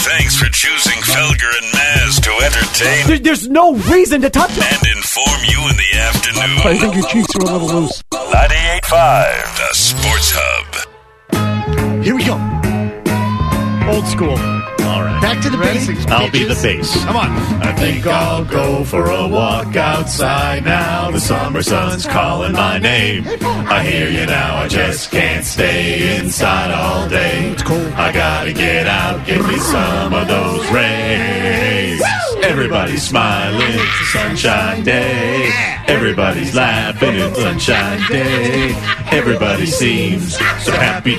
Thanks for choosing Felger and Maz to entertain There's no reason to touch it. and inform you in the afternoon. I think your cheeks are a little loose. 98.5, the Sports Hub. Here we go. Old school. All right. Back to the basics. I'll be the bitches. bass. Come on. I think I'll go for a walk outside now. The summer sun's calling my name. I hear you now. I just can't stay inside all day. It's cold. I gotta get out. Give me some of those rays. Everybody's smiling. It's a sunshine day. Everybody's laughing. It's sunshine day. Everybody seems so happy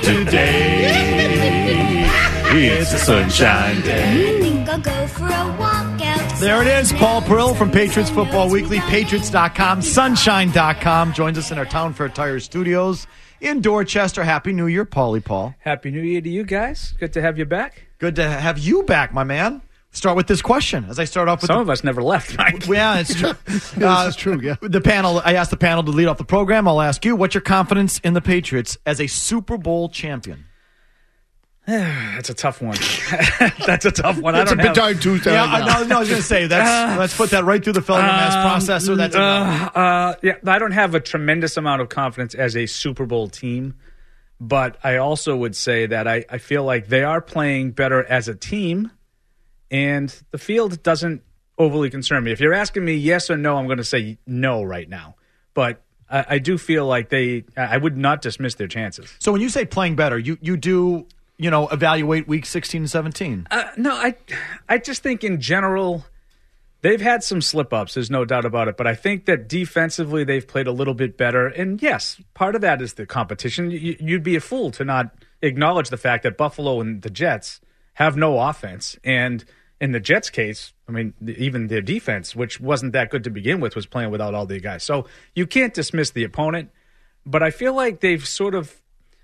today. It's a sunshine day. think I'll go for a walk outside. There it is. Paul Pearl from Patriots Football Weekly, Patriots.com, Sunshine.com. Joins us in our Town Fair Tire Studios in Dorchester. Happy New Year, Paulie Paul. Happy New Year to you guys. Good to have you back. Good to have you back, my man. Start with this question. As I start off with Some of us never left, Mike. Yeah, it's true. This is true, yeah. The panel. I asked the panel to lead off the program. I'll ask you, what's your confidence in the Patriots as a Super Bowl champion? That's a tough one. That's a tough one. It's I a don't bit have... dark Tuesday. Yeah, I was going to say let's put that right through the Feldermass processor. That's Yeah, I don't have a tremendous amount of confidence as a Super Bowl team, but I also would say that I feel like they are playing better as a team, and the field doesn't overly concern me. If you're asking me yes or no, I'm going to say no right now. But I do feel like I would not dismiss their chances. So when you say playing better, you do evaluate week 16 and 17. No, I just think in general they've had some slip-ups, there's no doubt about it, but I think that defensively they've played a little bit better. And yes, part of that is the competition. You'd be a fool to not acknowledge the fact that Buffalo and the Jets have no offense. And in the Jets' case, I mean, even their defense, which wasn't that good to begin with, was playing without all the guys. So you can't dismiss the opponent, but I feel like they've sort of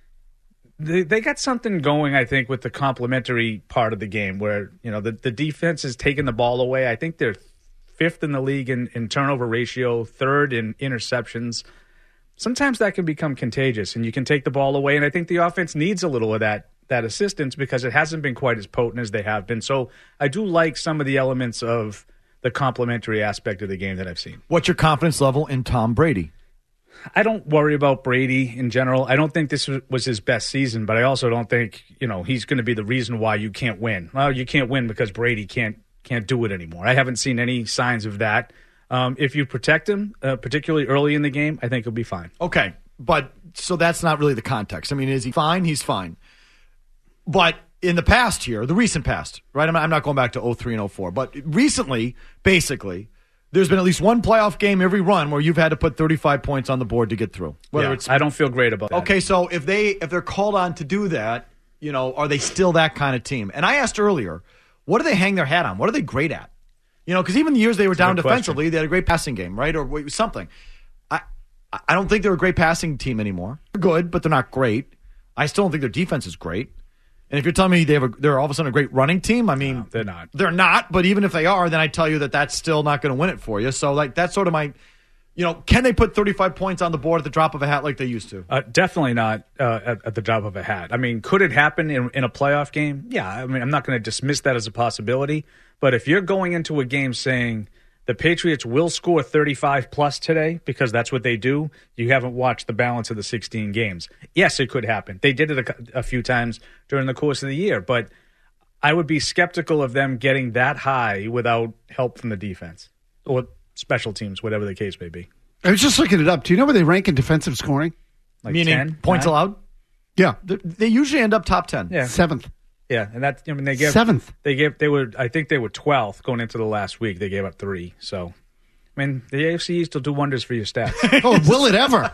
They got something going, I think, with the complementary part of the game where, the defense is taking the ball away. I think they're fifth in the league in turnover ratio, third in interceptions. Sometimes that can become contagious, and you can take the ball away, and I think the offense needs a little of that assistance because it hasn't been quite as potent as they have been. So I do like some of the elements of the complementary aspect of the game that I've seen. What's your confidence level in Tom Brady? I don't worry about Brady in general. I don't think this was his best season, but I also don't think, he's going to be the reason why you can't win. Well, you can't win because Brady can't do it anymore. I haven't seen any signs of that. If you protect him, particularly early in the game, I think he'll be fine. Okay, but so that's not really the context. I mean, is he fine? He's fine. But in the past here, the recent past, right? I'm not going back to 03 and 04, but recently, basically, there's been at least one playoff game every run where you've had to put 35 points on the board to get through. I don't feel great about that. Okay, so if they're called on to do that, are they still that kind of team? And I asked earlier, what do they hang their hat on? What are they great at? Because even the years they were down defensively, they had a great passing game, right? Or something. I don't think they're a great passing team anymore. They're good, but they're not great. I still don't think their defense is great. And if you're telling me they're all of a sudden a great running team, I mean, no, they're not. They're not. But even if they are, then I tell you that's still not going to win it for you. So that's sort of my, can they put 35 points on the board at the drop of a hat like they used to? Definitely not at the drop of a hat. I mean, could it happen in a playoff game? Yeah. I mean, I'm not going to dismiss that as a possibility. But if you're going into a game saying the Patriots will score 35 plus today because that's what they do, you haven't watched the balance of the 16 games. Yes, it could happen. They did it a few times during the course of the year, but I would be skeptical of them getting that high without help from the defense or special teams, whatever the case may be. I was just looking it up. Do you know where they rank in defensive scoring? Like meaning 10, points 9? allowed? Yeah. They usually end up top 10. Yeah. 7th. Yeah, and that they gave 7th. They were I think they were 12th going into the last week. They gave up 3. So, I mean, the AFC East will do wonders for your stats. Oh, will it ever?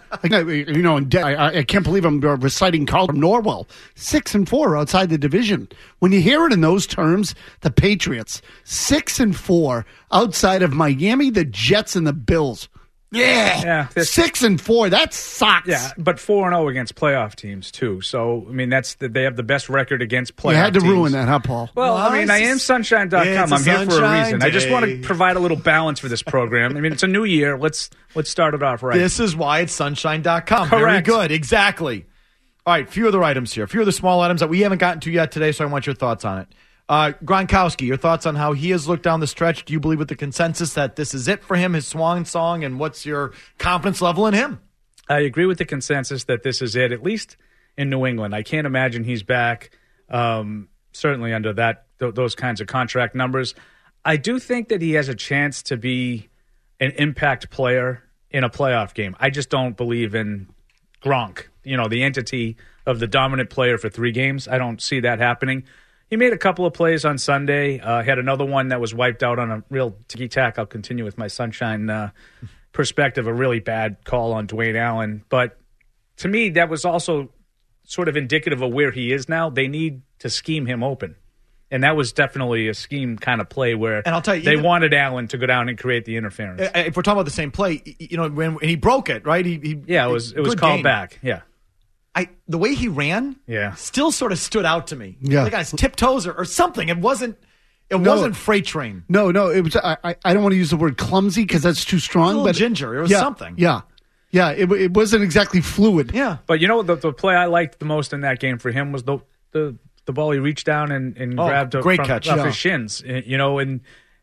I can't believe I'm reciting Carl from Norwell. 6-4 outside the division. When you hear it in those terms, the Patriots 6-4 outside of Miami, the Jets, and the Bills. Yeah. 6-4. That sucks. Yeah, but 4-0 against playoff teams too. So I mean, they have the best record against playoff. You had to teams. ruin that, huh, Paul? Well, I mean, I am Sunshine.com. I'm here for a reason. I just want to provide a little balance for this program. I mean, it's a new year. Let's start it off right. This is why it's Sunshine.com. Correct. Very good. Exactly. All right, few other items here. A few of the small items that we haven't gotten to yet today, so I want your thoughts on it. Gronkowski, your thoughts on how he has looked down the stretch? Do you believe with the consensus that this is it for him, his swan song, and what's your confidence level in him? I agree with the consensus that this is it, at least in New England. I can't imagine he's back, certainly under those kinds of contract numbers. I do think that he has a chance to be an impact player in a playoff game. I just don't believe in Gronk, the entity of the dominant player for 3 games. I don't see that happening. He made a couple of plays on Sunday. Had another one that was wiped out on a real ticky-tack. I'll continue with my sunshine perspective, a really bad call on Dwayne Allen. But to me, that was also sort of indicative of where he is now. They need to scheme him open. And that was definitely a scheme kind of play where and I'll tell you, they wanted Allen to go down and create the interference. If we're talking about the same play, when he broke it, right? It was called back. Yeah. The way he ran, still sort of stood out to me. Yeah, like on his tiptoes or something. It wasn't freight train. No, it was. I don't want to use the word clumsy because that's too strong. But ginger. It was something. Yeah. It wasn't exactly fluid. Yeah, but the play I liked the most in that game for him was the ball he reached down and grabbed catch off his shins. And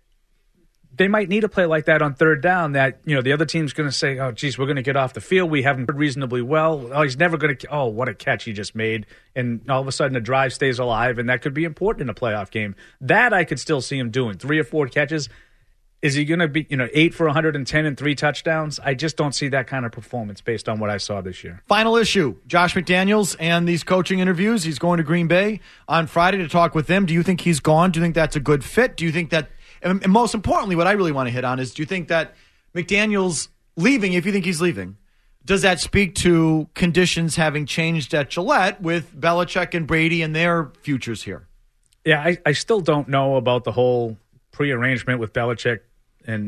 they might need a play like that on third down that, the other team's going to say, oh, geez, we're going to get off the field. We haven't played reasonably well. Oh, he's never going to – oh, what a catch he just made. And all of a sudden the drive stays alive, and that could be important in a playoff game. That I could still see him doing. 3 or 4 catches. Is he going to be, 8 for 110 and 3 touchdowns? I just don't see that kind of performance based on what I saw this year. Final issue, Josh McDaniels and these coaching interviews. He's going to Green Bay on Friday to talk with them. Do you think he's gone? Do you think that's a good fit? Do you think that – and most importantly, what I really want to hit on is, do you think that McDaniels leaving, if you think he's leaving, does that speak to conditions having changed at Gillette with Belichick and Brady and their futures here? Yeah, I still don't know about the whole prearrangement with Belichick and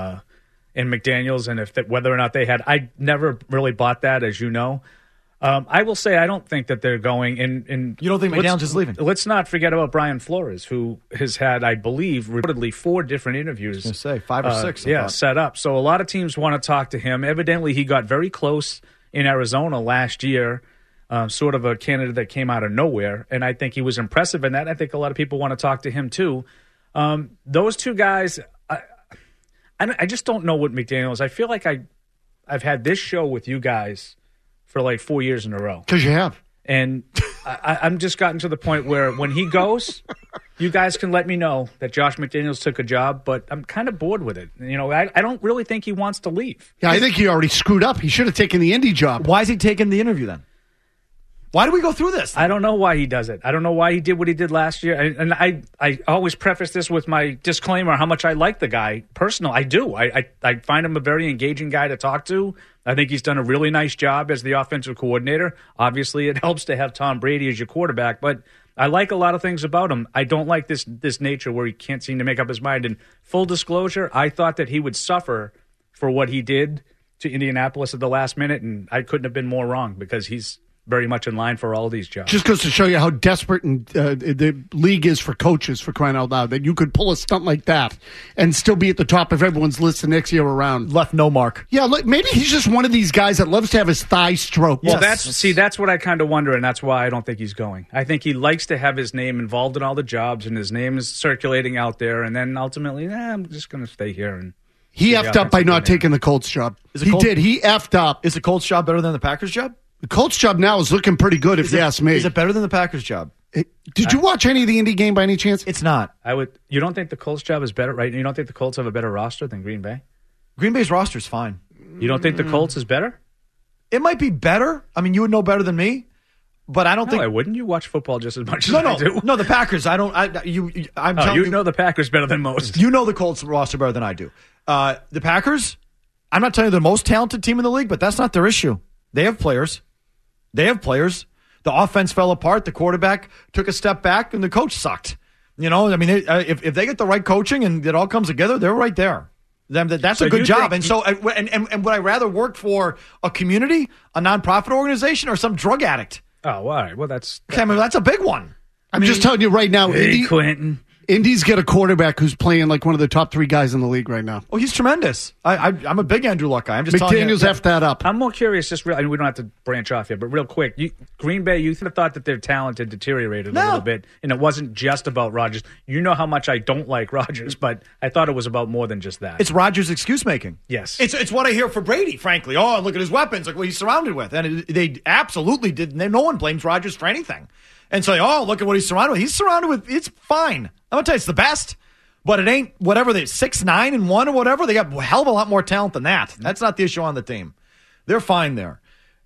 McDaniels and whether or not they had. I never really bought that, as you know. I will say I don't think that they're going. And you don't think McDaniels is leaving? Let's not forget about Brian Flores, who has had, I believe, reportedly 4 different interviews. I was going to say 5 or 6. Set up. So a lot of teams want to talk to him. Evidently, he got very close in Arizona last year, sort of a candidate that came out of nowhere. And I think he was impressive in that. I think a lot of people want to talk to him, too. Those 2 guys, I just don't know what McDaniels. I feel like I've had this show with you guys for like 4 years in a row. Because you have. And I'm just gotten to the point where when he goes, you guys can let me know that Josh McDaniels took a job, but I'm kind of bored with it. I don't really think he wants to leave. Yeah, I think he already screwed up. He should have taken the Indy job. Why is he taking the interview then? Why do we go through this? I don't know why he does it. I don't know why he did what he did last year. And I always preface this with my disclaimer how much I like the guy. Personal, I do. I find him a very engaging guy to talk to. I think he's done a really nice job as the offensive coordinator. Obviously, it helps to have Tom Brady as your quarterback, but I like a lot of things about him. I don't like this nature where he can't seem to make up his mind. And full disclosure, I thought that he would suffer for what he did to Indianapolis at the last minute, and I couldn't have been more wrong because he's very much in line for all these jobs. Just goes to show you how desperate the league is for coaches, for crying out loud, that you could pull a stunt like that and still be at the top of everyone's list the next year around. Left no mark. Yeah, maybe he's just one of these guys that loves to have his thigh stroked. Well, that's what I kind of wonder, and that's why I don't think he's going. I think he likes to have his name involved in all the jobs, and his name is circulating out there, and then ultimately, I'm just going to stay here. And he effed up by not taking the Colts job. He did. He effed up. Is the Colts job better than the Packers job? The Colts job now is looking pretty good, if you ask me. Is it better than the Packers job? Did you watch any of the Indy game by any chance? It's not. You don't think the Colts job is better, right? You don't think the Colts have a better roster than Green Bay? Green Bay's roster is fine. You don't think the Colts is better? It might be better. I mean, you would know better than me, but I don't think. I wouldn't. You watch football just as much as I do. No, the Packers. I don't. I'm telling you, know the Packers better than most. You know the Colts roster better than I do. The Packers. I'm not telling you they're the most talented team in the league, but that's not their issue. They have players. The offense fell apart. The quarterback took a step back, and the coach sucked. If they get the right coaching and it all comes together, they're right there. That's a good job. And so, and would I rather work for a community, a nonprofit organization, or some drug addict? Oh, all right. Well, that's a big one. I'm just telling you right now, Quentin. Indy's got a quarterback who's playing like one of the top 3 guys in the league right now. Oh, he's tremendous. I'm a big Andrew Luck guy. I'm just telling you. McDaniels effed that up. I'm more curious, we don't have to branch off here, but real quick, Green Bay, you thought that their talent had deteriorated a little bit, and it wasn't just about Rodgers. You know how much I don't like Rodgers, but I thought it was about more than just that. It's Rodgers' excuse making. Yes. It's what I hear for Brady, frankly. Oh, look at his weapons, like what he's surrounded with. And they absolutely did. No one blames Rodgers for anything. And say, oh, look at what he's surrounded with. He's surrounded with, it's fine. I'm going to tell you, it's the best. But it ain't whatever they're 6-9-1 or whatever. They got a hell of a lot more talent than that. That's not the issue on the team. They're fine there.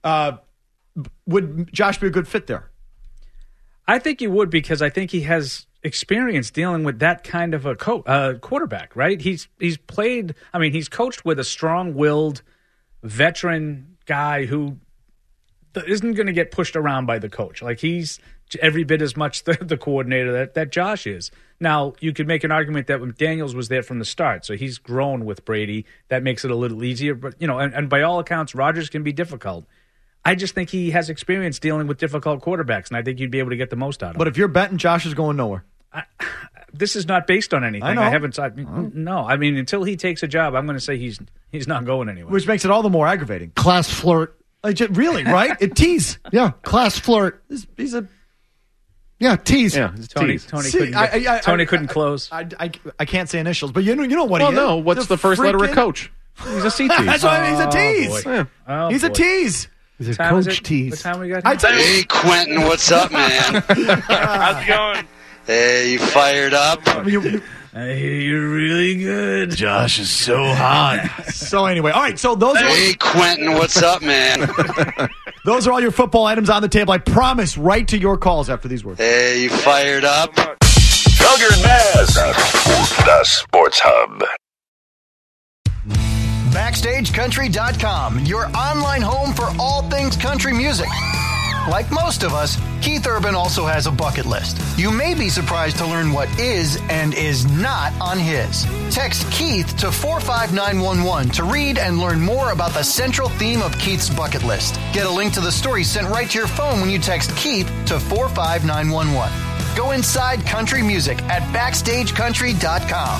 Would Josh be a good fit there? I think he would, because I think he has experience dealing with that kind of a quarterback, right? He's played. I mean, he's coached with a strong-willed veteran guy who isn't going to get pushed around by the coach. Like, he's every bit as much the coordinator that Josh is. Now, you could make an argument that McDaniels was there from the start, so he's grown with Brady. That makes it a little easier. But, and by all accounts, Rodgers can be difficult. I just think he has experience dealing with difficult quarterbacks, and I think you'd be able to get the most out of him. But if you're betting, Josh is going nowhere. This is not based on anything. I know. I haven't. No, I mean, until he takes a job, I'm going to say he's not going anywhere. Which makes it all the more aggravating. Class flirt. Really, right? It tease. Yeah, class flirt. He's a... Yeah, tease. Yeah, Tony tease. Tony couldn't close. I can't say initials, but you know what he is. Well, no. What's the first letter of coach? He's a C tease. That's why he's a tease. Oh, He's a tease. He's a coach tease. What time we got? Hey, Quentin, what's up, man? How's it going? Hey, you fired up? I hear you're really good. Josh is so hot. So anyway, all right. So those Hey, Quentin, what's up, man? those are all your football items on the table. I promise. Right to your calls after these words. Hey, you fired up? Felger and Maz, the Sports Hub. BackstageCountry.com, your online home for all things country music. Like most of us, Keith Urban also has a bucket list. You may be surprised to learn what is and is not on his. Text Keith to 45911 to read and learn more about the central theme of Keith's bucket list. Get a link to the story sent right to your phone when you text Keith to 45911. Go inside country music at BackstageCountry.com.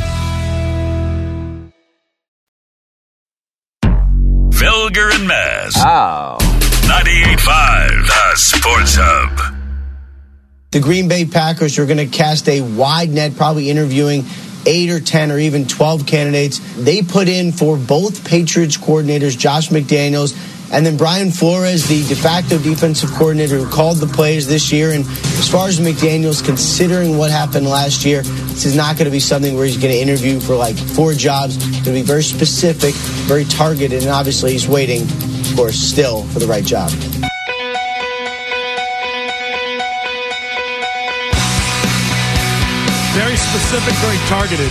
Felger and Maz. Oh. 98.5, the Sports Hub. The Green Bay Packers are going to cast a wide net, probably interviewing 8 or 10 or even 12 candidates. They put in for both Patriots coordinators, Josh McDaniels, and then Brian Flores, the de facto defensive coordinator who called the plays this year. And as far as McDaniels, considering what happened last year, this is not going to be something where he's going to interview for like 4 jobs. It's going to be very specific, very targeted, and obviously he's waiting, of course, still for the right job. Very specific, very targeted.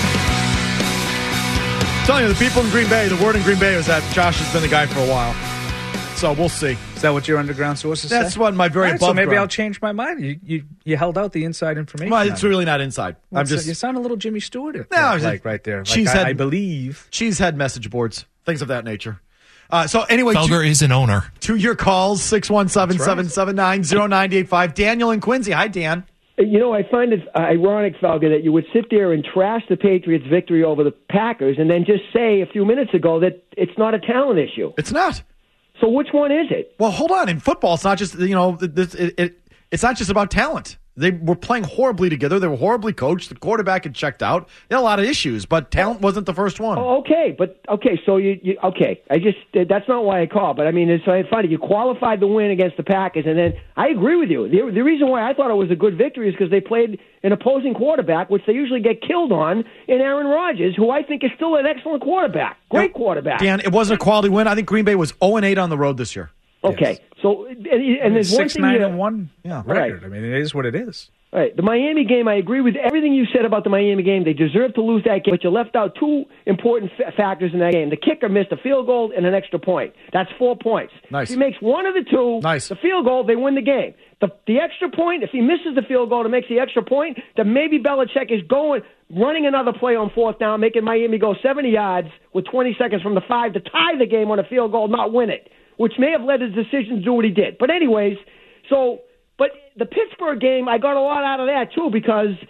I'm telling you, the people in Green Bay, the word in Green Bay is that Josh has been the guy for a while. So we'll see. Is that what your underground sources say? That's what my very above so maybe ground. I'll change my mind. You held out the inside information. Well, it's really not inside. Well, you sound a little Jimmy Stewart. Right there. I believe. Cheesehead message boards, things of that nature. So anyway, Felger is an owner. To your calls, 617-779-0985. Daniel and Quincy. Hi, Dan. I find it ironic, Felger, that you would sit there and trash the Patriots' victory over the Packers and then just say a few minutes ago that it's not a talent issue. It's not. So which one is it? Well, hold on. In football, it's not just, it's not just about talent. They were playing horribly together. They were horribly coached. The quarterback had checked out. They had a lot of issues, but talent wasn't the first one. Oh, okay. So you that's not why I called. But I mean, it's funny. You qualified the win against the Packers, and then I agree with you. The reason why I thought it was a good victory is because they played an opposing quarterback, which they usually get killed on, in Aaron Rodgers, who I think is still an excellent quarterback. Great quarterback. Dan, it wasn't a quality win. I think Green Bay was 0-8 on the road this year. Okay, yes. So and there's 6-9-1 record. Right. I mean, it is what it is. Right. The Miami game, I agree with everything you said about the Miami game. They deserved to lose that game, but you left out 2 important factors in that game. The kicker missed a field goal and an extra point. That's 4 points. Nice. If he makes one of the 2, the field goal, they win the game. The extra point, if he misses the field goal to make the extra point, then maybe Belichick is running another play on 4th down, making Miami go 70 yards with 20 seconds from the 5 to tie the game on a field goal, not win it, which may have led his decision to do what he did. But anyways, but the Pittsburgh game, I got a lot out of that, too, because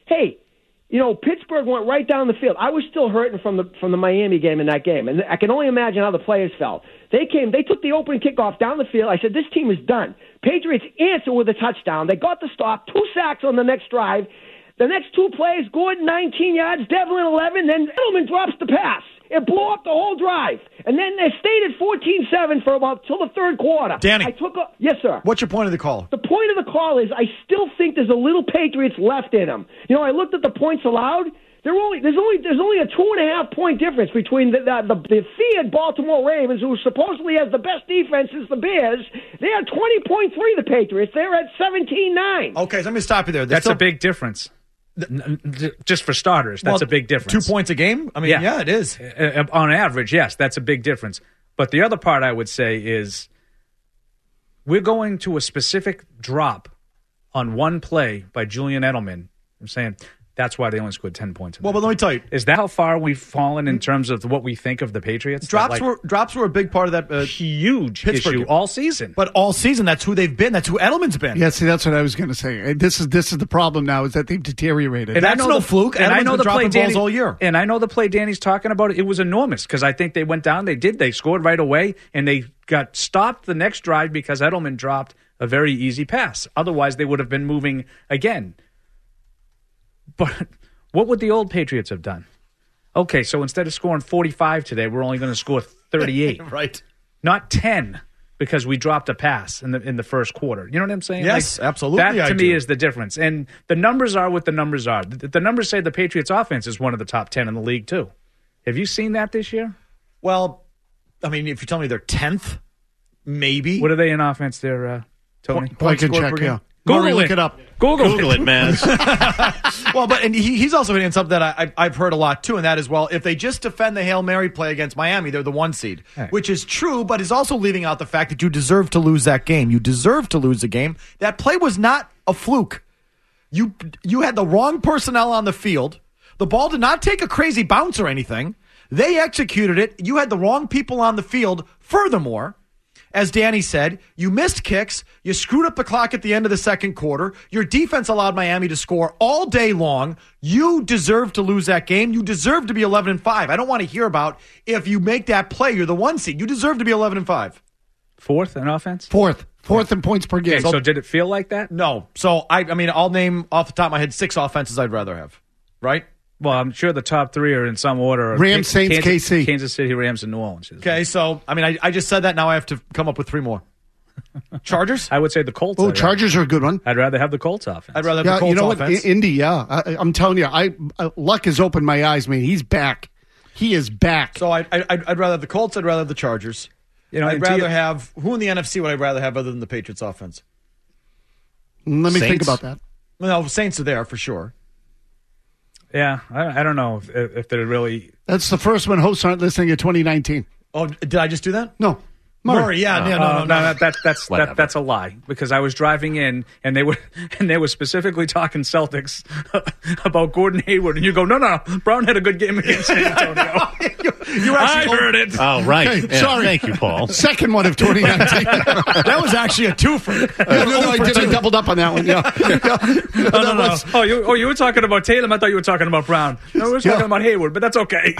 hey, Pittsburgh went right down the field. I was still hurting from the Miami game in that game, and I can only imagine how the players felt. They took the opening kickoff down the field. I said, this team is done. Patriots answer with a touchdown. They got the stop, 2 sacks on the next drive. The next 2 plays, Gordon 19 yards, Devlin 11, then Edelman drops the pass. It blew up the whole drive. And then they stayed at 14-7 for about till the third quarter. Danny. Yes, sir. What's your point of the call? The point of the call is I still think there's a little Patriots left in them. I looked at the points allowed. There's only a 2.5 point difference between the feared Baltimore Ravens, who supposedly has the best defense, is the Bears. They're at 20.3. The Patriots. They're at 17-9. Okay, so let me stop you there. That's a big difference. Just for starters, that's a big difference. 2 points a game? I mean, yeah, it is. On average, yes, that's a big difference. But the other part I would say is we're going to a specific drop on one play by Julian Edelman. I'm saying that's why they only scored 10 points. Well, but let me tell you. Is that how far we've fallen in terms of what we think of the Patriots? Drops were a big part of that huge Pittsburgh issue all season. But all season, that's who they've been. That's who Edelman's been. Yeah, see, that's what I was going to say. This is the problem now, is that they've deteriorated. And that's no fluke. And I know the play balls all year. And I know the play Danny's talking about. It was enormous because I think they went down. They scored right away, and they got stopped the next drive because Edelman dropped a very easy pass. Otherwise, they would have been moving again. But what would the old Patriots have done? Okay, so instead of scoring 45 today, we're only going to score 38. Right. Not 10 because we dropped a pass in the first quarter. You know what I'm saying? Yes, absolutely. That to me is the difference. And the numbers are what the numbers are. The numbers say the Patriots offense is one of the top 10 in the league too. Have you seen that this year? Well, I mean, if you tell me they're 10th, maybe. What are they in offense there, Tony? I can check, yeah. Google it up. Google it, man. Well, but and he's also hitting something that I've heard a lot too, and that is, well, if they just defend the Hail Mary play against Miami, they're the 1 seed, which is true, but is also leaving out the fact that you deserve to lose that game. You deserve to lose the game. That play was not a fluke. You had the wrong personnel on the field. The ball did not take a crazy bounce or anything. They executed it. You had the wrong people on the field. Furthermore, as Danny said, you missed kicks. You screwed up the clock at the end of the second quarter. Your defense allowed Miami to score all day long. You deserve to lose that game. You deserve to be 11-5. I don't want to hear about if you make that play, you're the 1 seed. You deserve to be 11-5. Fourth in offense? Fourth in points per game. Okay, so did it feel like that? No. So, I mean, I'll name off the top of my head 6 offenses I'd rather have. Right? Well, I'm sure the top 3 are in some order. Rams, Saints, KC. Kansas City, Rams, and New Orleans. Okay, so, I mean, I just said that. Now I have to come up with 3 more. Chargers? I would say the Colts. Oh, Chargers are a good one. I'd rather have the Colts offense. I'd rather have the Colts offense. What? Indy, yeah. I'm telling you, Luck has opened my eyes, man. He's back. He is back. So I'd rather have the Colts. I'd rather have the Chargers. I'd rather have, who in the NFC would I rather have other than the Patriots offense? Let me think about that. No, Saints are there for sure. Yeah, I don't know if they're really. That's the first one hosts aren't listening to 2019. Oh, did I just do that? No. Murray, yeah, no. That's a lie because I was driving in and they were specifically talking Celtics about Gordon Hayward, and you go, no, Brown had a good game against San Antonio. I heard it. Oh, right. Okay, yeah, sorry. Thank you, Paul. Second one of 2019. That was actually a twofer. I doubled up on that one. Yeah. No. You were talking about Tatum. I thought you were talking about Brown. No, we were talking about Hayward, but that's okay.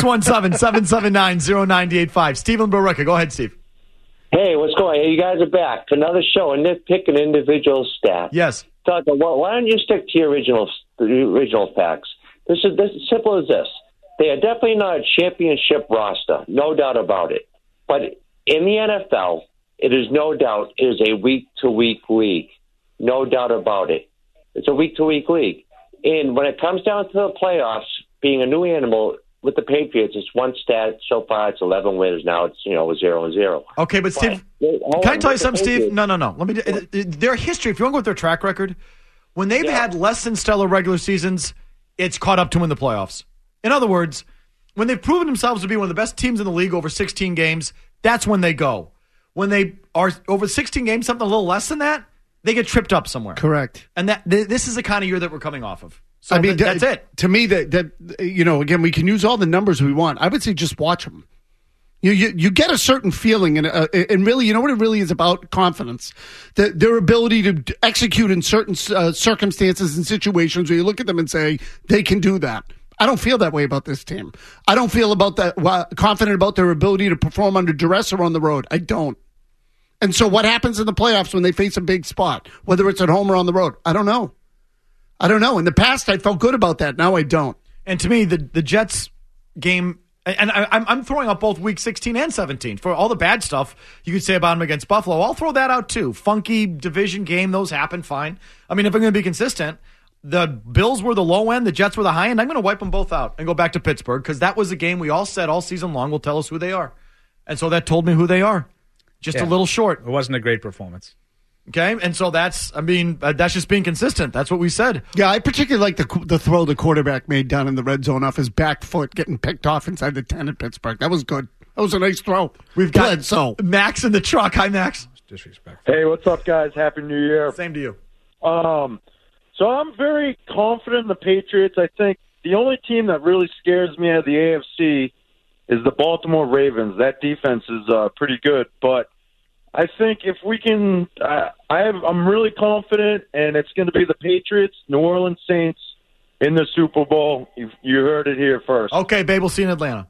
617-779-0985. Stephen Barica. Go ahead, Steve. Hey, what's going on? Hey, you guys are back. Another show, and nitpick an individual stat. Yes. Why don't you stick to your original facts? This is simple as this. They are definitely not a championship roster, no doubt about it. But in the NFL, it is no doubt it is a week-to-week league. No doubt about it. It's a week-to-week league. And when it comes down to the playoffs, being a new animal with the Patriots, it's one stat. So far, it's 11 wins. Now it's 0-0. Okay, but Steve, can I tell you something, Steve? No. Let me. Their history. If you want to go with their track record, when they've had less than stellar regular seasons, it's caught up to them in the playoffs. In other words, when they've proven themselves to be one of the best teams in the league over 16 games, that's when they go. When they are over 16 games, something a little less than that, they get tripped up somewhere. Correct. And this is the kind of year that we're coming off of. So I mean, that's it. To me, again, we can use all the numbers we want. I would say just watch them. You get a certain feeling, and really, you know what it really is about? Confidence. Their ability to execute in certain circumstances and situations where you look at them and say, they can do that. I don't feel that way about this team. I don't feel confident about their ability to perform under duress or on the road. I don't. And so what happens in the playoffs when they face a big spot, whether it's at home or on the road? I don't know. In the past, I felt good about that. Now I don't. And to me, the Jets game, and I'm throwing out both week 16 and 17. For all the bad stuff you could say about them against Buffalo, I'll throw that out too. Funky division game, those happen, fine. I mean, if I'm going to be consistent, the Bills were the low end, the Jets were the high end. I'm going to wipe them both out and go back to Pittsburgh because that was a game we all said all season long will tell us who they are. And so that told me who they are. Just a little short. It wasn't a great performance. Okay, and so that's just being consistent. That's what we said. Yeah, I particularly like the throw the quarterback made down in the red zone off his back foot, getting picked off inside the 10 at Pittsburgh. That was good. That was a nice throw. We've got Max in the truck. Hi, Max. Disrespectful. Hey, what's up, guys? Happy New Year. Same to you. So I'm very confident in the Patriots. I think the only team that really scares me out of the AFC is the Baltimore Ravens. That defense is pretty good, but I think if we can, I'm really confident, and it's going to be the Patriots, New Orleans Saints in the Super Bowl. You heard it here first. Okay, babe, we'll see you in Atlanta.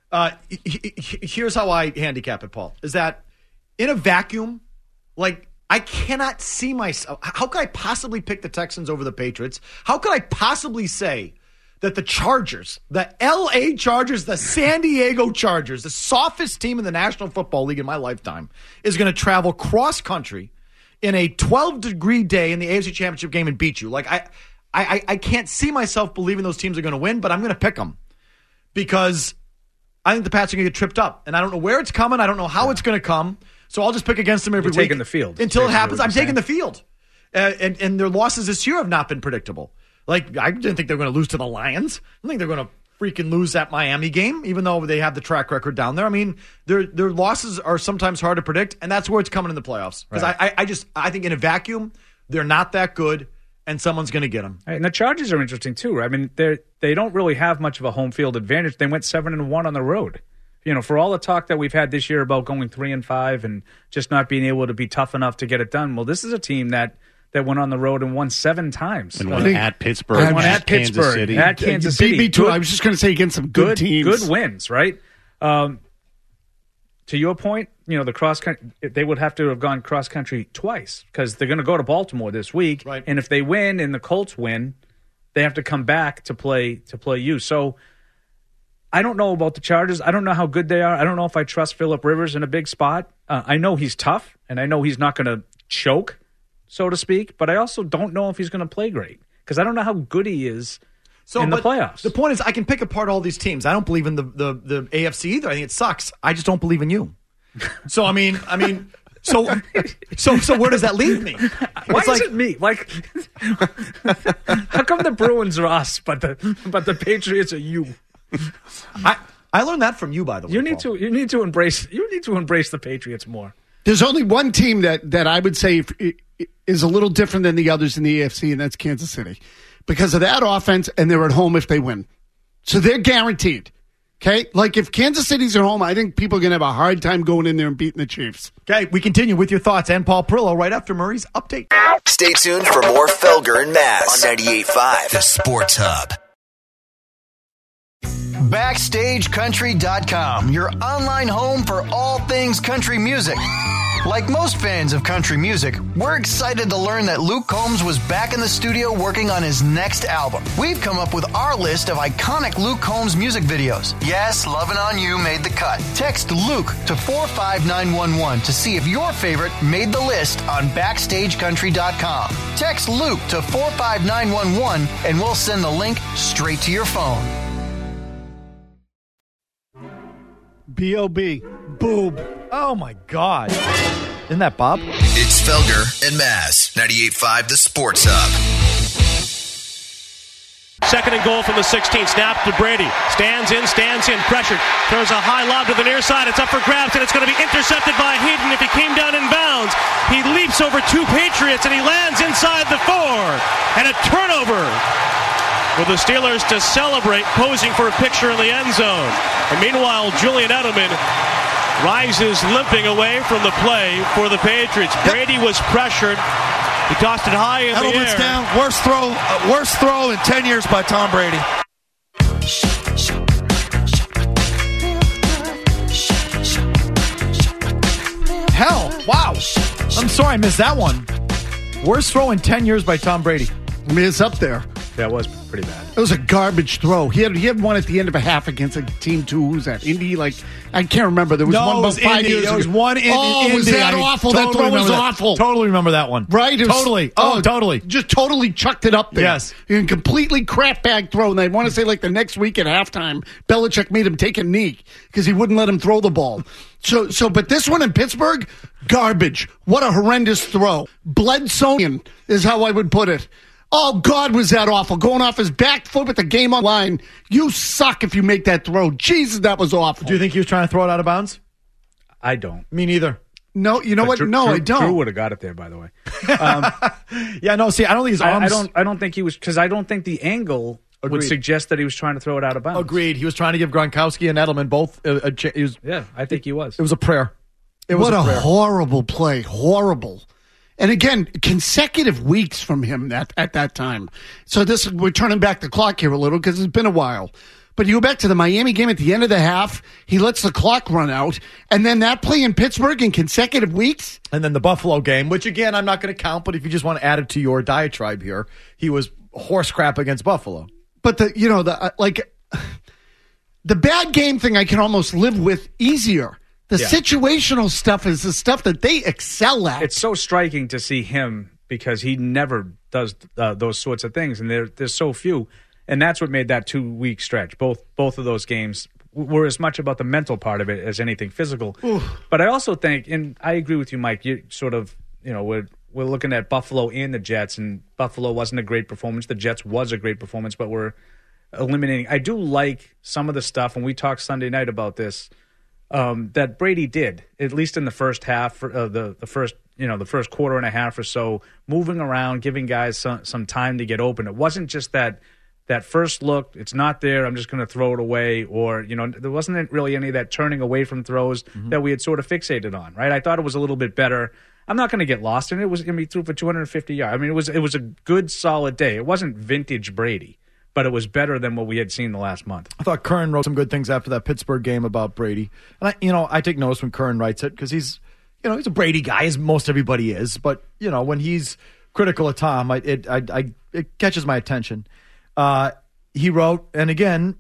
Here's how I handicap it, Paul, is that in a vacuum, like, I cannot see myself. How could I possibly pick the Texans over the Patriots? How could I possibly say that the Chargers, the L.A. Chargers, the San Diego Chargers, the softest team in the National Football League in my lifetime, is going to travel cross-country in a 12-degree day in the AFC Championship game and beat you? Like, I can't see myself believing those teams are going to win, but I'm going to pick them because I think the Pats are going to get tripped up. And I don't know where it's coming. I don't know how it's going to come. So I'll just pick against them every week. Taking the field. Until it happens, I'm taking the field. And their losses this year have not been predictable. Like, I didn't think they were going to lose to the Lions. I think they're going to freaking lose that Miami game, even though they have the track record down there. I mean, their losses are sometimes hard to predict, and that's where it's coming in the playoffs. Because right. I think in a vacuum, they're not that good, and someone's going to get them. Right, and the Chargers are interesting, too. Right? I mean, they don't really have much of a home field advantage. They went 7-1 on the road. You know, for all the talk that we've had this year about going 3-5 and just not being able to be tough enough to get it done, well, this is a team that went on the road and won 7 times. And won at Pittsburgh. And won at Pittsburgh. Kansas City. At Kansas City. Beat me too. I was just going to say against some good teams. Good wins, right? To your point, you know, the cross-country, they would have to have gone cross-country twice because they're going to go to Baltimore this week. Right. And if they win and the Colts win, they have to come back to play you. So I don't know about the Chargers. I don't know how good they are. I don't know if I trust Phillip Rivers in a big spot. I know he's tough, and I know he's not going to choke, so to speak, but I also don't know if he's going to play great because I don't know how good he is in the playoffs. The point is I can pick apart all these teams. I don't believe in the AFC either. I think it sucks. I just don't believe in you. So, I mean, so where does that leave me? Why is it me? Like, how come the Bruins are us, but the Patriots are you? I learned that from you, by the way. You need to embrace the Patriots more. There's only one team that I would say is a little different than the others in the AFC, and that's Kansas City. Because of that offense, and they're at home if they win. So they're guaranteed. Okay? Like, if Kansas City's at home, I think people are going to have a hard time going in there and beating the Chiefs. Okay, we continue with your thoughts and Paul Perillo right after Murray's update. Stay tuned for more Felger and Mazz on 98.5, The Sports Hub. BackstageCountry.com, your online home for all things country music. Like most fans of country music, we're excited to learn that Luke Combs was back in the studio working on his next album. We've come up with our list of iconic Luke Combs music videos. Yes, Lovin' On You made the cut. Text Luke to 45911 to see if your favorite made the list on BackstageCountry.com. Text Luke to 45911 and we'll send the link straight to your phone. B.O.B. Boob. Oh, my God. Isn't that Bob? It's Felger and Mazz, 98.5 The Sports Hub. Second and goal from the 16. Snap to Brady. Stands in, pressured. Throws a high lob to the near side. It's up for grabs, and it's going to be intercepted by Heaton if he came down in bounds. He leaps over 2 Patriots, and he lands inside the 4. And a turnover. for the Steelers to celebrate, posing for a picture in the end zone. And meanwhile, Julian Edelman rises limping away from the play for the Patriots. Brady was pressured. He tossed it high in the air. Edelman's down. Worst throw in 10 years by Tom Brady. Hell, wow. I'm sorry I missed that one. Worst throw in 10 years by Tom Brady. I mean, it's up there. That was pretty bad. It was a garbage throw. He had one at the end of a half against a team 2. Who's that? Indy? I can't remember. There was one about 5 years ago. There was one in Indy. Was that awful? That throw was awful. Totally remember that one. Right? Totally. Totally. Just totally chucked it up there. Yes. And completely crap bag throw. And I want to say like the next week at halftime, Belichick made him take a knee because he wouldn't let him throw the ball. But this one in Pittsburgh, garbage. What a horrendous throw. Bledsoe is how I would put it. Oh, God, was that awful. Going off his back foot with the game on line. You suck if you make that throw. Jesus, that was awful. Do you think he was trying to throw it out of bounds? I don't. Me neither. No, you know what? I don't. Drew would have got it there, by the way. Yeah, no, see, I don't think his arms... I don't think he was... Because I don't think the angle would suggest that he was trying to throw it out of bounds. Agreed. He was trying to give Gronkowski and Edelman both a chance. Yeah, I think he was. It was a prayer. What a horrible play. Horrible. And again, consecutive weeks from him at that time. So we're turning back the clock here a little because it's been a while. But you go back to the Miami game at the end of the half, he lets the clock run out, and then that play in Pittsburgh in consecutive weeks. And then the Buffalo game, which again, I'm not going to count, but if you just want to add it to your diatribe here, he was horse crap against Buffalo. But the bad game thing I can almost live with easier. The situational stuff is the stuff that they excel at. It's so striking to see him because he never does those sorts of things, and there's so few. And that's what made that 2-week stretch. Both of those games were as much about the mental part of it as anything physical. Oof. But I also think, and I agree with you, Mike, you sort of, we're looking at Buffalo and the Jets, and Buffalo wasn't a great performance. The Jets was a great performance, but we're eliminating. I do like some of the stuff, and we talked Sunday night about this, that Brady did, at least in the first half, the first quarter and a half or so, moving around, giving guys some time to get open. It wasn't just that first look, it's not there, I'm just going to throw it away, or, there wasn't really any of that turning away from throws that we had sort of fixated on, right? I thought it was a little bit better. I'm not going to get lost in it. It was going to be through for 250 yards. I mean, it was a good, solid day. It wasn't vintage Brady, but it was better than what we had seen the last month. I thought Curran wrote some good things after that Pittsburgh game about Brady. And I take notice when Curran writes it because he's a Brady guy, as most everybody is. But, when he's critical of Tom, it catches my attention. He wrote, and again,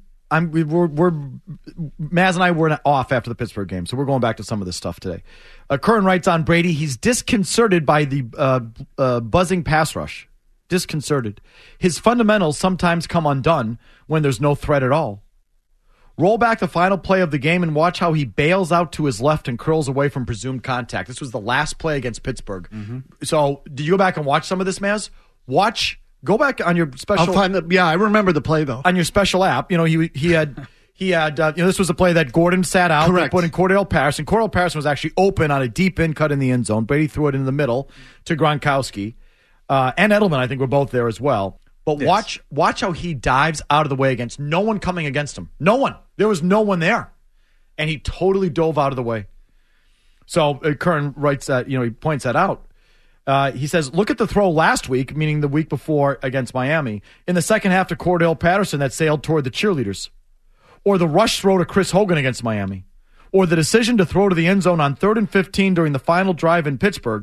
Maz and I were off after the Pittsburgh game, so we're going back to some of this stuff today. Curran writes on Brady, he's disconcerted by the buzzing pass rush. Disconcerted. His fundamentals sometimes come undone when there's no threat at all. Roll back the final play of the game and watch how he bails out to his left and curls away from presumed contact. This was the last play against Pittsburgh. Mm-hmm. So, did you go back and watch some of this, Maz? Go back on your special. I remember the play though. On your special app, he had this was a play that Gordon sat out. Correct. Put in Cordell Patterson. Cordell Patterson was actually open on a deep in cut in the end zone. Brady threw it in the middle to Gronkowski. And Edelman, I think, were both there as well. But yes. Watch how he dives out of the way against no one coming against him. No one. There was no one there. And he totally dove out of the way. So Curran writes that, he points that out. He says, look at the throw last week, meaning the week before against Miami, in the second half to Cordell Patterson that sailed toward the cheerleaders. Or the rush throw to Chris Hogan against Miami. Or the decision to throw to the end zone on 3rd and 15 during the final drive in Pittsburgh.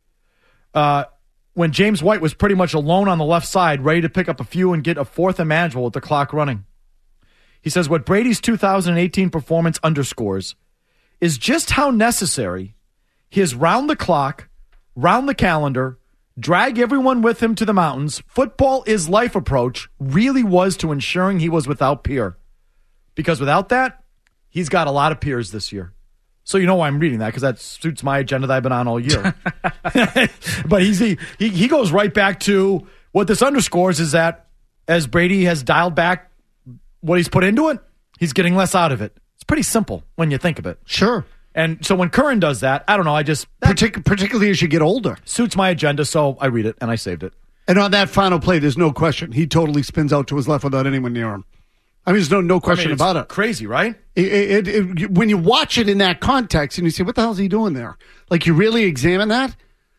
When James White was pretty much alone on the left side, ready to pick up a few and get a 4th and manageable with the clock running. He says what Brady's 2018 performance underscores is just how necessary his round-the-clock, round-the-calendar, drag everyone with him to the mountains, football is life approach really was to ensuring he was without peer. Because without that, he's got a lot of peers this year. So you know why I'm reading that, because that suits my agenda that I've been on all year. But he goes right back to what this underscores is that as Brady has dialed back what he's put into it, he's getting less out of it. It's pretty simple when you think of it. Sure. And so when Curran does that, I don't know, particularly as you get older. Suits my agenda, so I read it and I saved it. And on that final play, there's no question. He totally spins out to his left without anyone near him. I mean, there's no question about it. Crazy, right? When you watch it in that context and you say, what the hell is he doing there? Like, you really examine that?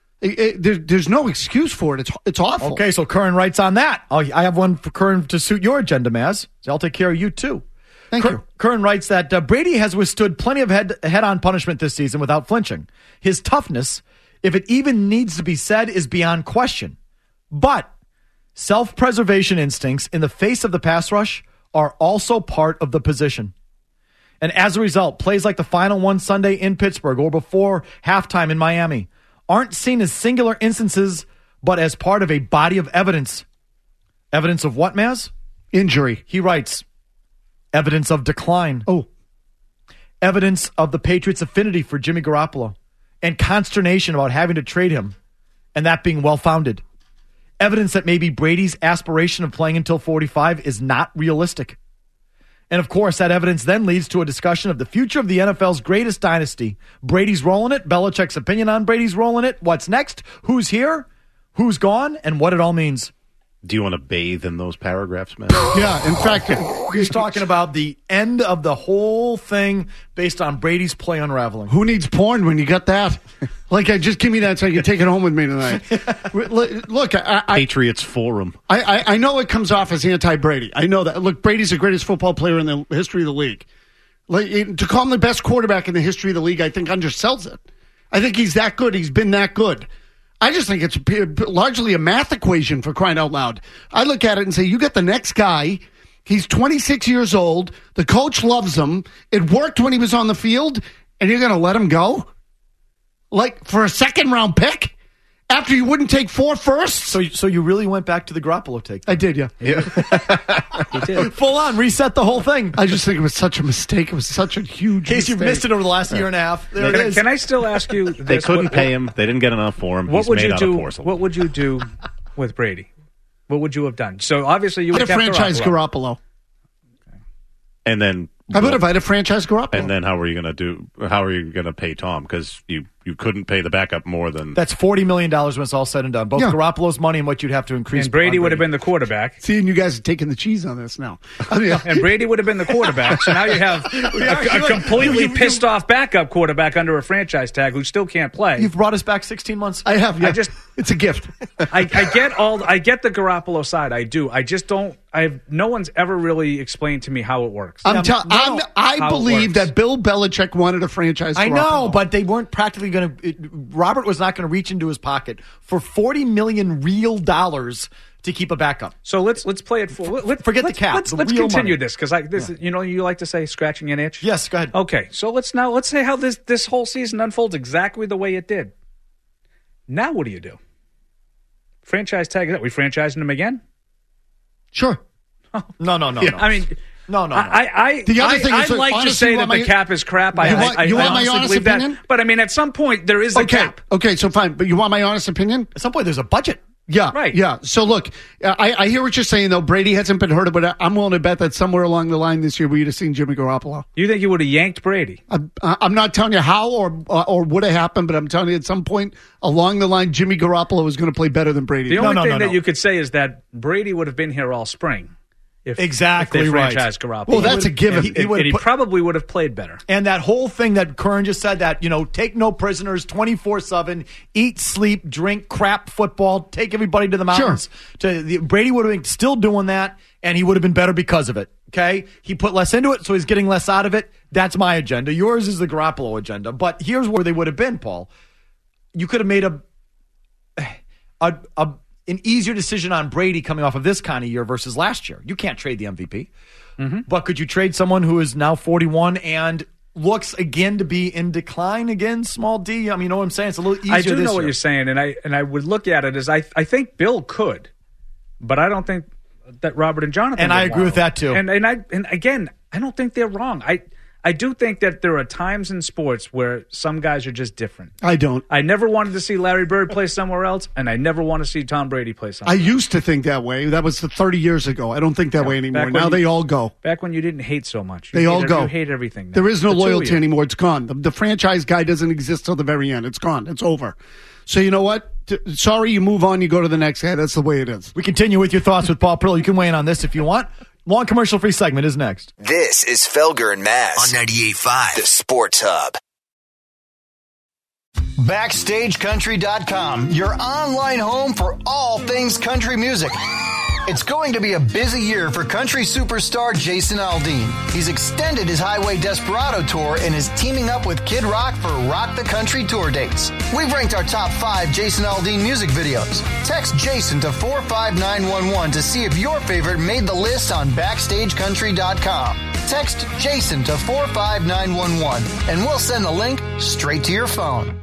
There's no excuse for it. It's awful. Okay, so Curran writes on that. I have one for Curran to suit your agenda, Maz. So I'll take care of you, too. Thank you. Curran writes that Brady has withstood plenty of head-on punishment this season without flinching. His toughness, if it even needs to be said, is beyond question. But self-preservation instincts in the face of the pass rush are also part of the position. And as a result, plays like the final one Sunday in Pittsburgh or before halftime in Miami aren't seen as singular instances, but as part of a body of evidence. Evidence of what, Maz? Injury. He writes, evidence of decline. Oh. Evidence of the Patriots' affinity for Jimmy Garoppolo and consternation about having to trade him, and that being well-founded. Evidence that maybe Brady's aspiration of playing until 45 is not realistic. And of course, that evidence then leads to a discussion of the future of the NFL's greatest dynasty. Brady's role in it, Belichick's opinion on Brady's role in it, what's next, who's here, who's gone, and what it all means. Do you want to bathe in those paragraphs, man? Yeah, in fact, he's talking about the end of the whole thing based on Brady's play unraveling. Who needs porn when you got that? Like, just give me that so I can take it home with me tonight. Look, Patriots Forum. I know it comes off as anti-Brady. I know that. Look, Brady's the greatest football player in the history of the league. Like, to call him the best quarterback in the history of the league, I think undersells it. I think he's that good. He's been that good. I just think it's largely a math equation, for crying out loud. I look at it and say, you get the next guy. He's 26 years old. The coach loves him. It worked when he was on the field, and you're going to let him go? Like, for a second-round pick? After you wouldn't take 4 firsts? So you really went back to the Garoppolo take? I did, yeah. He did. Full on, reset the whole thing. I just think it was such a mistake. It was such a huge In case you've missed it over the last year and a half. There it is. Can I still ask you this? They couldn't pay him. They didn't get enough for him. What would you do? What would you do with Brady? What would you have done? So obviously you would have franchise Garoppolo. And then I would have had a franchise Garoppolo. And then how are you going to pay Tom? Because you couldn't pay the backup more than that's $40 million when it's all said and done. Both Garoppolo's money and what you'd have to increase. And Brady would have been the quarterback. See, and you guys are taking the cheese on this now. And Brady would have been the quarterback. So now you have a completely pissed off backup quarterback under a franchise tag who still can't play. You've brought us back 16 months. I have. Yeah. It's a gift. I get the Garoppolo side. I do. I just don't. No one's ever really explained to me how it works. I believe that Bill Belichick wanted a franchise Garoppolo. I know, but they weren't practically going to. Robert was not going to reach into his pocket for $40 million real dollars to keep a backup. So let's play it. Forget the cap. Let's continue this because you like to say scratching an itch. Yes, go ahead. Okay, so let's say how this whole season unfolds exactly the way it did. Now what do you do? Franchise tag? We franchising him again? Sure. No. I mean. No. The other thing is, like to say that the cap is crap. You want my honest opinion? That. But I mean, at some point there is a cap. Okay, so fine. But you want my honest opinion? At some point there's a budget. Yeah, right. Yeah. So look, I hear what you're saying though. Brady hasn't been hurt, but I'm willing to bet that somewhere along the line this year we'd have seen Jimmy Garoppolo. You think you would have yanked Brady? I'm not telling you how or would have happened, but I'm telling you at some point along the line, Jimmy Garoppolo is going to play better than Brady. The only thing that you could say is that Brady would have been here all spring. If they franchised Garoppolo. Well, that's a given. He probably would have played better. And that whole thing that Curran just said, that, take no prisoners 24/7, eat, sleep, drink, crap football, take everybody to the mountains. Sure. Brady would have been still doing that, and he would have been better because of it. Okay? He put less into it, so he's getting less out of it. That's my agenda. Yours is the Garoppolo agenda. But here's where they would have been, Paul. You could have made an easier decision on Brady coming off of this kind of year versus last year. You can't trade the MVP. Mm-hmm. But could you trade someone who is now 41 and looks again to be in decline again, small D? I mean, you know what I'm saying? It's a little easier I do this know what year. you're saying, and I would look at it as I think Bill could, but I don't think that Robert and Jonathan And I agree with that too. And again, I don't think they're wrong. I do think that there are times in sports where some guys are just different. I don't. I never wanted to see Larry Bird play somewhere else, and I never want to see Tom Brady play somewhere else. I used to think that way. That was 30 years ago. I don't think that way anymore. Now they all go. Back when you didn't hate so much. They all go. You hate everything now. There is no loyalty anymore. It's gone. The franchise guy doesn't exist till the very end. It's gone. It's over. So you know what? Sorry, you move on, you go to the next guy. That's the way it is. We continue with your thoughts with Paul Perillo. You can weigh in on this if you want. Long commercial-free segment is next. This is Felger and Maz on 98.5, the Sports Hub. BackstageCountry.com, your online home for all things country music. It's going to be a busy year for country superstar Jason Aldean. He's extended his Highway Desperado tour and is teaming up with Kid Rock for Rock the Country tour dates. We've ranked our top 5 Jason Aldean music videos. Text Jason to 45911 to see if your favorite made the list on BackstageCountry.com. Text Jason to 45911 and we'll send the link straight to your phone.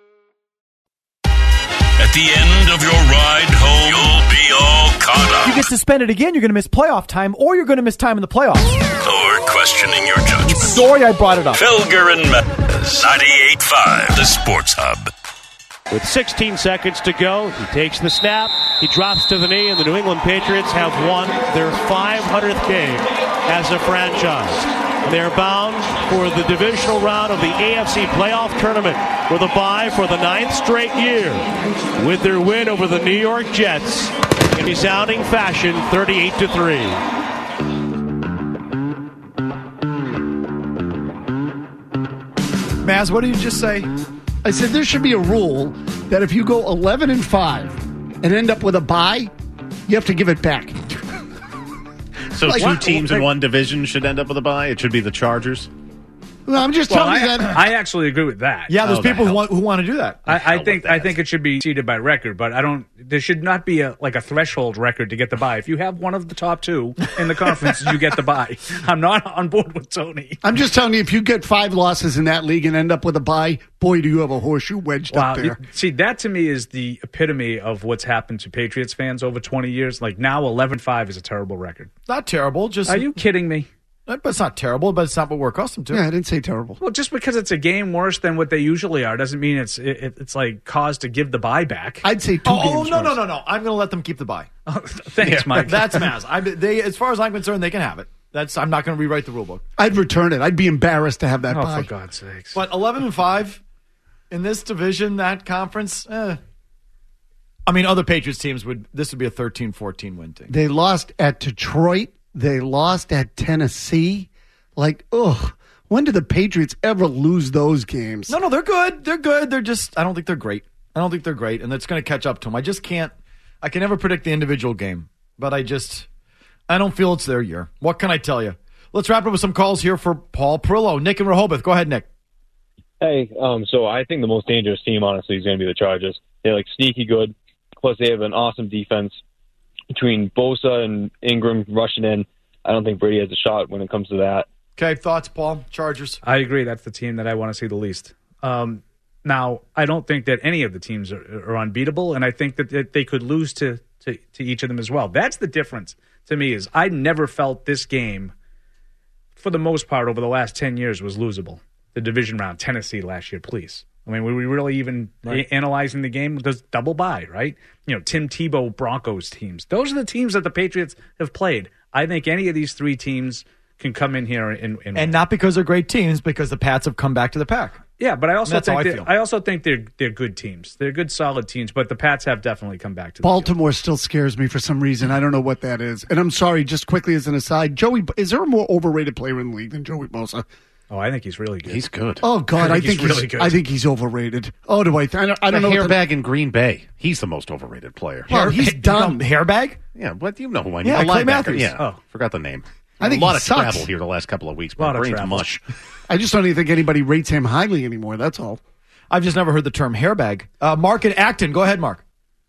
At the end of your ride home, you'll be all caught up. You get suspended again, you're going to miss playoff time, or you're going to miss time in the playoffs. Or questioning your judgment. Sorry I brought it up. Felger and Maz, 98.5, the Sports Hub. With 16 seconds to go, he takes the snap, he drops to the knee, and the New England Patriots have won their 500th game as a franchise. And they are bound for the divisional round of the AFC playoff tournament with a bye for the 9th straight year with their win over the New York Jets in resounding fashion, 38-3. Maz, what did you just say? I said there should be a rule that if you go 11-5 and end up with a bye, you have to give it back. So two teams in one division should end up with a bye? It should be the Chargers? Well, I'm just telling you that. I actually agree with that. Yeah, there's people who want to do that. I think it should be seeded by record, but there should not be a threshold record to get the bye. If you have one of the top 2 in the conference, you get the bye. I'm not on board with Tony. I'm just telling you, if you get 5 losses in that league and end up with a bye, boy, do you have a horseshoe wedged up there. See, that to me is the epitome of what's happened to Patriots fans over 20 years. Like now 11-5 is a terrible record. Not terrible. Are you kidding me? But it's not terrible, but it's not what we're accustomed to. Yeah, I didn't say terrible. Well, just because it's a game worse than what they usually are doesn't mean it's like cause to give the bye back. I'd say 2 games no. worse. No. I'm going to let them keep the bye. Thanks, Mike. That's Maz. As far as I'm concerned, they can have it. I'm not going to rewrite the rule book. I'd return it. I'd be embarrassed to have that bye. For God's sakes. But 11-5 in this division, that conference, I mean, other Patriots teams this would be a 13-14 win team. They lost at Detroit. They lost at Tennessee. Like, when did the Patriots ever lose those games? No, they're good. They're good. They're just, I don't think they're great. And that's going to catch up to them. I can never predict the individual game, but I don't feel it's their year. What can I tell you? Let's wrap up with some calls here for Paul Perillo. Nick in Rehoboth. Go ahead, Nick. Hey, so I think the most dangerous team, honestly, is going to be the Chargers. They're sneaky good. Plus, they have an awesome defense. Between Bosa and Ingram rushing in, I don't think Brady has a shot when it comes to that. Okay, thoughts, Paul? Chargers. I agree. That's the team that I want to see the least. Now, I don't think that any of the teams are unbeatable, and I think that they could lose to each of them as well. That's the difference to me is I never felt this game, for the most part, over the last 10 years was losable. The division round, Tennessee last year, please. I mean, were we really even analyzing the game? There's double bye, right? Tim Tebow Broncos teams. Those are the teams that the Patriots have played. I think any of these 3 teams can come in here and not because they're great teams, because the Pats have come back to the pack. Yeah, but I also think they're good teams. They're good, solid teams. But the Pats have definitely come back to Baltimore still scares me for some reason. I don't know what that is. And I'm sorry, just quickly as an aside, is there a more overrated player in the league than Joey Bosa? Oh, I think he's really good. He's good. Oh God, I think he's really good. I think he's overrated. Oh, do I? I don't know. Hairbag in Green Bay. He's the most overrated player. Well, he's done. Hairbag? Yeah, but you know who I mean. Yeah, Clay Matthews. Yeah, forgot the name. I think a lot of sucks. travel here the last couple of weeks. My brain's mush. I just don't even think anybody rates him highly anymore. That's all. I've just never heard the term hairbag. Mark in Acton. Go ahead, Mark.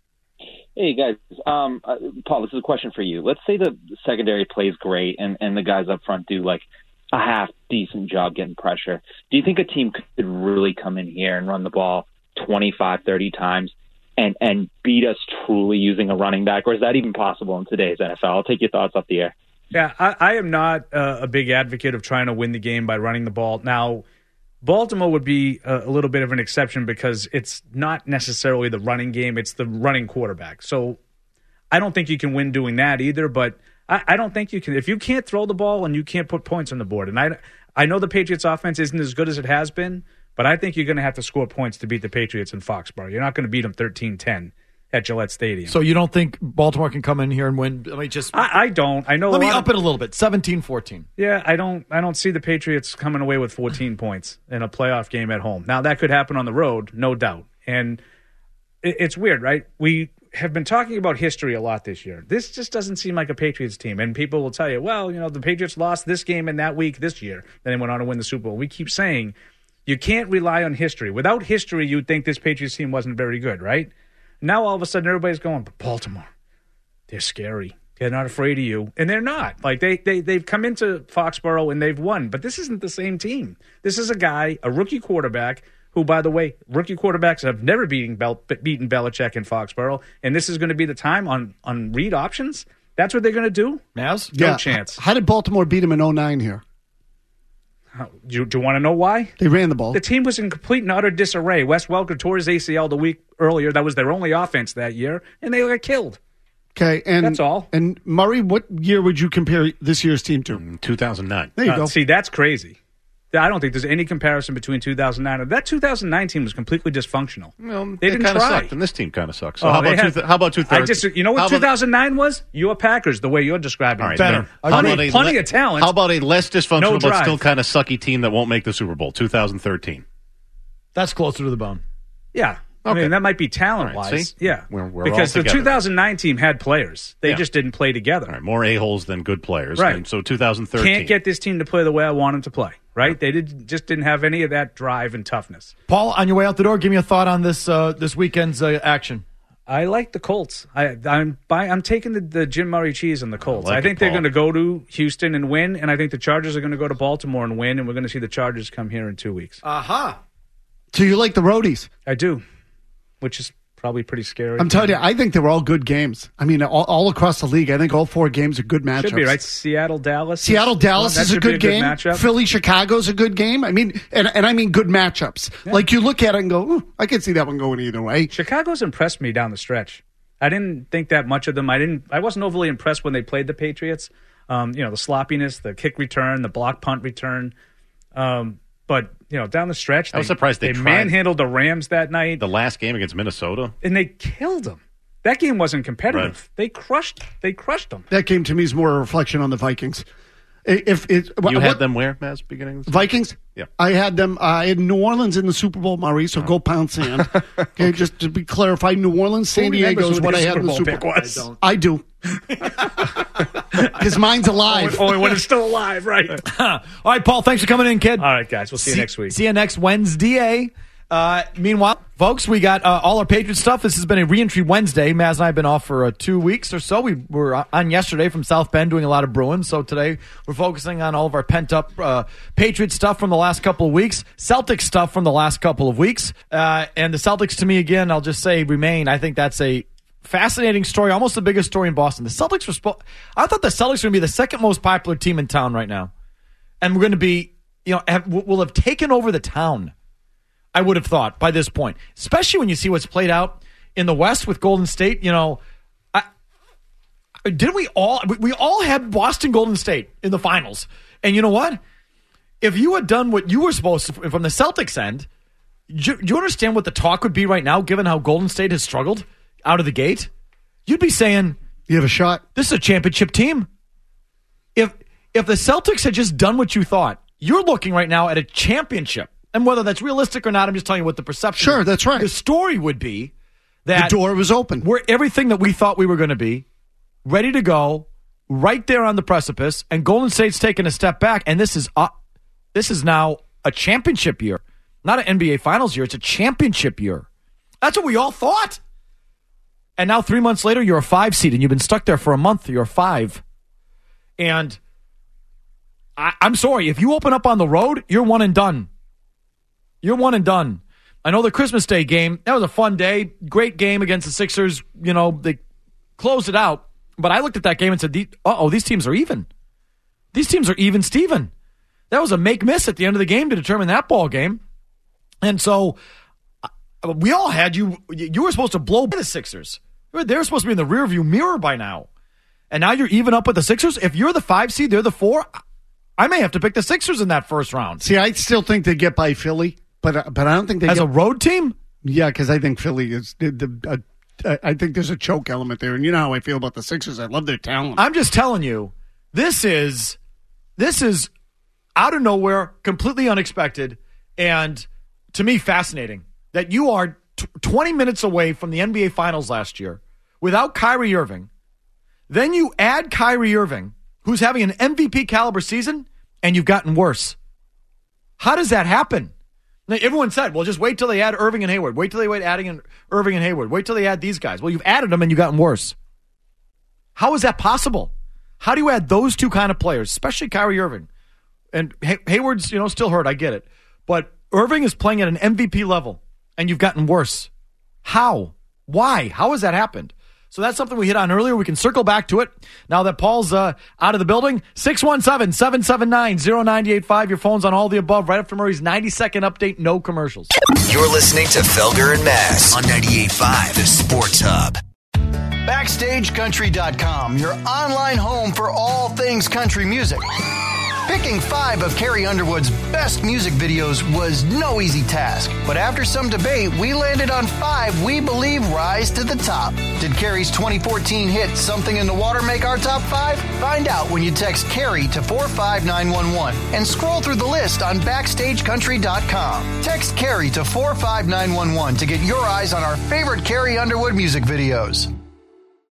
Hey, guys. Paul, this is a question for you. Let's say the secondary plays great and the guys up front do like a half-decent job getting pressure. Do you think a team could really come in here and run the ball 25, 30 times and beat us truly using a running back? Or is that even possible in today's NFL? I'll take your thoughts off the air. Yeah, I am not a big advocate of trying to win the game by running the ball. Now, Baltimore would be a little bit of an exception because it's not necessarily the running game, it's the running quarterback. So I don't think you can win doing that either, but I don't think you can. If you can't throw the ball and you can't put points on the board, and I know the Patriots offense isn't as good as it has been, But I think you're going to have to score points to beat the Patriots in Foxborough. You're not going to beat them 13-10 at Gillette Stadium. So you don't think Baltimore can come in here and win? I don't. I know. Let me up it a little bit. 17-14. Yeah, I don't see the Patriots coming away with 14 points in a playoff game at home. Now, that could happen on the road, no doubt. And it's weird, right? We have been talking about history a lot this year. This just doesn't seem like a Patriots team. And people will tell you, well, the Patriots lost this game in that week this year. Then they went on to win the Super Bowl. We keep saying you can't rely on history. Without history, you'd think this Patriots team wasn't very good, right? Now, all of a sudden, everybody's going, but Baltimore, they're scary. They're not afraid of you. And they're not. Like, they've come into Foxborough and they've won. But this isn't the same team. This is a rookie quarterback, who, by the way, rookie quarterbacks have never beaten Belichick in Foxborough. And this is going to be the time on read options? That's what they're going to do? Naz? No chance. How did Baltimore beat him in 2009 here? Do you want to know why? They ran the ball. The team was in complete and utter disarray. Wes Welker tore his ACL the week earlier. That was their only offense that year, and they got killed. Okay, and that's all. And Murray, what year would you compare this year's team to? 2009. There you go. See, that's crazy. I don't think there's any comparison between 2009 and that 2009 team was completely dysfunctional. Well, they didn't try. Sucked, and this team kind of sucks. So how about 2013? You know what 2009 was? Your Packers, the way you're describing it. Better. Plenty of talent. How about a less dysfunctional but still kind of sucky team that won't make the Super Bowl? 2013. That's closer to the bone. Yeah. Okay. I mean, that might be talent-wise. Right, yeah. We're because all the 2009 team had players. They just didn't play together. All right, more a-holes than good players. Right. And so 2013. Can't get this team to play the way I want them to play. Right? They just didn't have any of that drive and toughness. Paul, on your way out the door, give me a thought on this weekend's action. I like the Colts. I'm taking the Jim Murray cheese on the Colts. I think they're going to go to Houston and win, and I think the Chargers are going to go to Baltimore and win, and we're going to see the Chargers come here in 2 weeks. Aha. So you like the roadies? I do, which is probably pretty scary. I'm telling you, I think they're all good games. I mean, all across the league, I think all 4 games are good matchups. Should be, right? Seattle-Dallas is a good game. matchup. Philly-Chicago's a good game. I mean, and I mean good matchups. Yeah. Like you look at it and go, I can see that one going either way. Chicago's impressed me down the stretch. I didn't think that much of them. I wasn't overly impressed when they played the Patriots. The sloppiness, the kick return, the block punt return. But, down the stretch, I was surprised they manhandled the Rams that night. The last game against Minnesota. And they killed them. That game wasn't competitive. Right. They crushed them. That game, to me, is more a reflection on the Vikings. You had them where, Maz, beginning? Vikings? Yeah. I had them. I had New Orleans in the Super Bowl, Murray, so go pound sand. Okay, just to be clarified, New Orleans, San Diego is what I had in the Super Bowl. I do. Because mine's alive. Only when it's still alive, right? All right, Paul, thanks for coming in, kid. All right, guys, we'll see you next week. See you next Wednesday. Meanwhile, folks, we got all our Patriots stuff. This has been a reentry Wednesday. Maz and I have been off for 2 weeks or so. We were on yesterday from South Bend doing a lot of Bruins. So today we're focusing on all of our pent-up Patriots stuff from the last couple of weeks, Celtics stuff from the last couple of weeks. And the Celtics, to me, again, I'll just say remain. I think that's a fascinating story, almost the biggest story in Boston. The Celtics were I thought the Celtics were going to be the second most popular team in town right now. And we're going to be, we'll have taken over the town. I would have thought by this point, especially when you see what's played out in the West with Golden State. Didn't we all had Boston Golden State in the finals? And you know what? If you had done what you were supposed to from the Celtics end, do you understand what the talk would be right now, given how Golden State has struggled out of the gate? You'd be saying, you have a shot. This is a championship team. If the Celtics had just done what you thought, you're looking right now at a championship. And whether that's realistic or not, I'm just telling you what the perception Sure, that's right. The story would be that the door was open. We're everything that we thought we were going to be, ready to go, right there on the precipice, and Golden State's taking a step back, and this is now a championship year. Not an NBA Finals year, it's a championship year. That's what we all thought. And now 3 months later, you're a 5 seed, and you've been stuck there for a month, you're a 5. And I'm sorry, if you open up on the road, you're one and done. You're one and done. I know the Christmas Day game, that was a fun day. Great game against the Sixers. They closed it out. But I looked at that game and said, these teams are even. These teams are even, Steven. That was a make-miss at the end of the game to determine that ball game. And so we all had you were supposed to blow by the Sixers. They're supposed to be in the rearview mirror by now. And now you're even up with the Sixers. If you're the 5 seed, they're the 4. I may have to pick the Sixers in that first round. See, I still think they get by Philly. But I don't think they as a road team. Yeah, because I think Philly is I think there's a choke element there, and you know how I feel about the Sixers. I love their talent. I'm just telling you, this is out of nowhere, completely unexpected, and to me fascinating that you are 20 minutes away from the NBA Finals last year without Kyrie Irving. Then you add Kyrie Irving, who's having an MVP caliber season, and you've gotten worse. How does that happen? Now, everyone said, well, just wait till they add Irving and Hayward. Wait till they adding Irving and Hayward. Wait till they add these guys. Well, you've added them and you've gotten worse. How is that possible? How do you add those two kind of players, especially Kyrie Irving? And Hayward's, still hurt. I get it. But Irving is playing at an MVP level, and you've gotten worse. How? Why? How has that happened? So that's something we hit on earlier. We can circle back to it now that Paul's out of the building. 617-779-0985. Your phone's on all the above right after Murray's 90-second update. No commercials. You're listening to Felger and Mass on 98.5, the Sports Hub. BackstageCountry.com, your online home for all things country music. Picking 5 of Carrie Underwood's best music videos was no easy task. But after some debate, we landed on 5 we believe rise to the top. Did Carrie's 2014 hit Something in the Water make our top 5? Find out when you text Carrie to 45911 and scroll through the list on BackstageCountry.com. Text Carrie to 45911 to get your eyes on our favorite Carrie Underwood music videos.